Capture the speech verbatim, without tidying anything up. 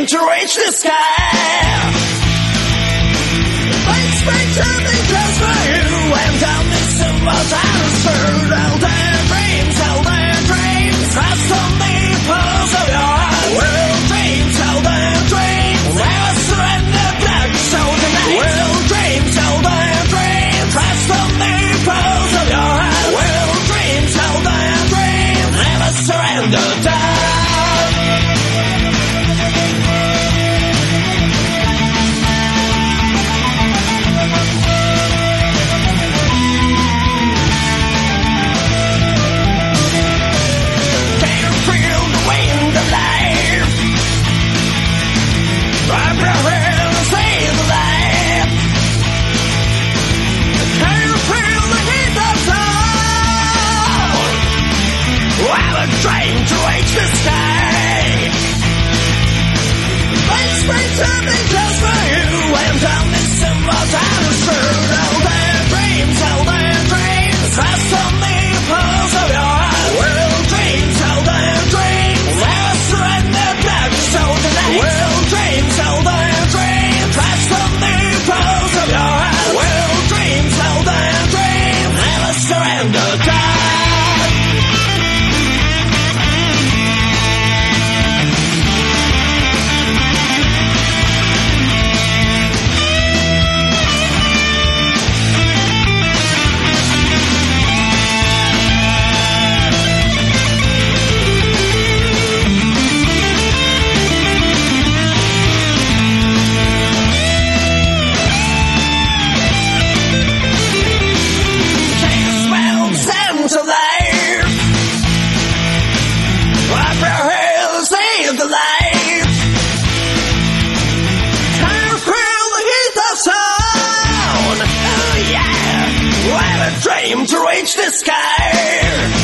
to reach the sky. Thanks for turning just for you. And down this simple transfer. All their dreams, all their dreams. Rest on the pulse of your heart. World dreams, all their dreams. Never surrender, blood, so tonight. World dreams, all their dreams. Rest on the pulse of your heart. World dreams, all their dreams. Never surrender, die. Trying to reach the sky. Thanks for turning just for you. And down this simple transfer. All their dreams, all their dreams. Rest on the pulse of your heart. World dreams, all their dreams. Never surrender, blood, so tonight. World dreams, all their dreams. Rest on the pulse of your heart. World dreams, all their dreams. Never surrender, die. Dream to reach the sky.